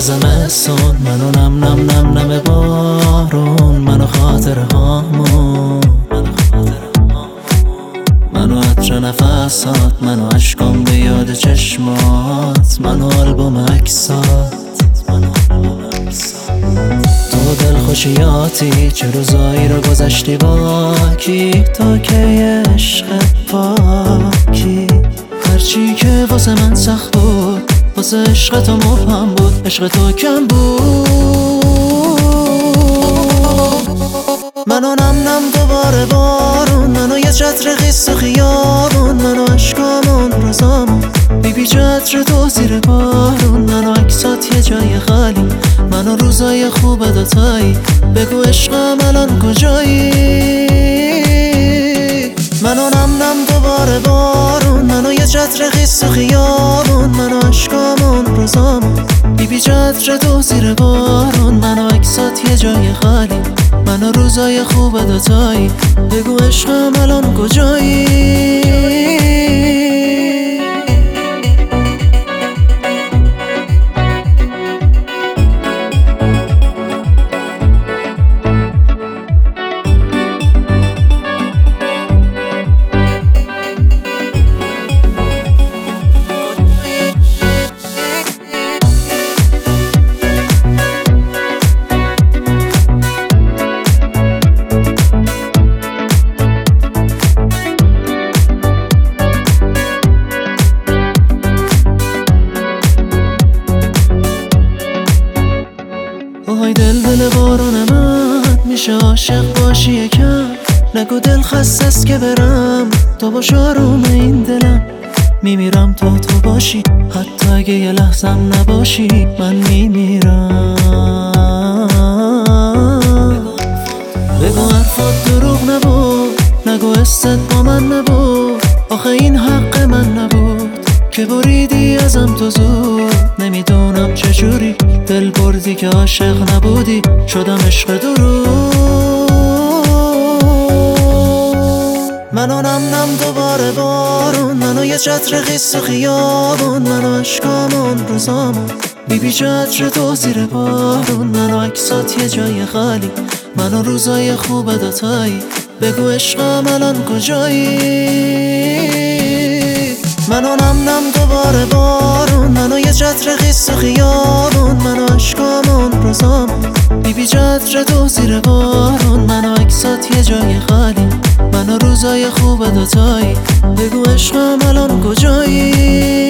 زمستون، منو نم نم نم نم بارون، منو خاطره هامون، منو عطر نفسات، منو عشقام به یاد چشمات، منو آلبوم عکسات. تو دلخوشیاتی چه روزایی رو گذشتی با کی، تا که عشقت پاکی. هرچی که واسه من سخت بود واسه عشق تو مبهم بود، عشق تو کم بود. منو نم نم دوباره بارون، منو یه چتر خیس و خیابون، منو عشقامون روزامون بی چتر تو زیر بارون، منو عکسات یه جای خالی، منو روزای خوب دوتایی، بگو عشقم الان کجایی. منو نم نم دوباره بارون، منو یه چتر خیس و خیابون، منو عشقامون روزامون بی چتر تو زیر بارون، منو عکسات یه جای خالی، منو روزای خوب دوتایی، بگو عشقم الان کجایی. آهای دل دل بارون من، میشه عاشق باشی یکم، نگو دل خسته است که برم، تو باش آروم این دلم، میمیرم تو باشی، حتی اگه یه لحظم نباشی من میمیرم. بگو حرفات دروغ نبود، نگو حست با من نبود، آخه این حق من نبود که بریدی ازم تو زود. نمیدونم چجوری دل بردی که عاشق نبودی، شدم عشق درود. منو نم نم دوباره بارون، منو یه چتر خیس و خیابون، منو عشقامون روزامون بی چتر تو زیر بارون، منو عکسات یه جای خالی، منو روزای خوب دوتایی، بگو عشقم الان کجایی. منو نم نم دوباره بارون، منو یه چتر خیس و خیابون، منو عشقامون روزامون بی چتر تو زیر بارون، منو عکسات یه جای خالی، منو روزای خوب دوتایی، بگو عشقم الان کجایی.